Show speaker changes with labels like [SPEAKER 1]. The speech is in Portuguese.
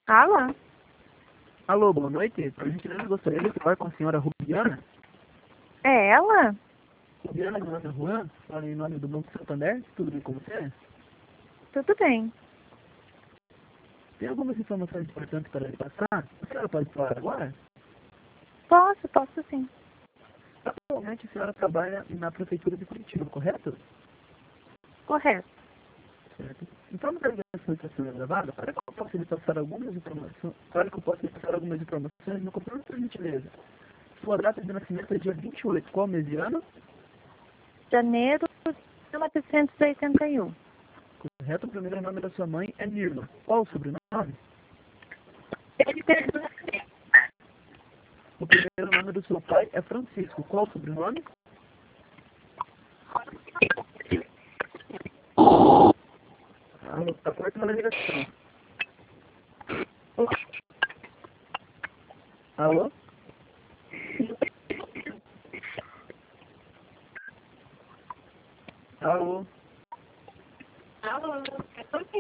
[SPEAKER 1] Alô?
[SPEAKER 2] Alô, boa noite. Por gentileza, gostaria de falar com a senhora Rubiana.
[SPEAKER 1] É ela?
[SPEAKER 2] Rubiana, meu nome é Juan, falo em nome do Banco Santander. Tudo bem com você?
[SPEAKER 1] Tudo bem.
[SPEAKER 2] Tem algumas informações importantes para lhe passar? A senhora pode falar agora?
[SPEAKER 1] Posso sim.
[SPEAKER 2] Atualmente a senhora trabalha na Prefeitura de Curitiba, correto?
[SPEAKER 1] Correto.
[SPEAKER 2] Certo. Então, a ligação está sendo gravada para que eu possa lhe passar algumas informações no computador, por gentileza. Sua data de nascimento é dia 28, qual mês de ano?
[SPEAKER 1] Janeiro de 1981.
[SPEAKER 2] Correto, o primeiro nome da sua mãe é Nirma. Qual o sobrenome? O primeiro nome do seu pai é Francisco. Qual o sobrenome? Alô, tá cortando a ligação. Alô? Alô?
[SPEAKER 1] Alô?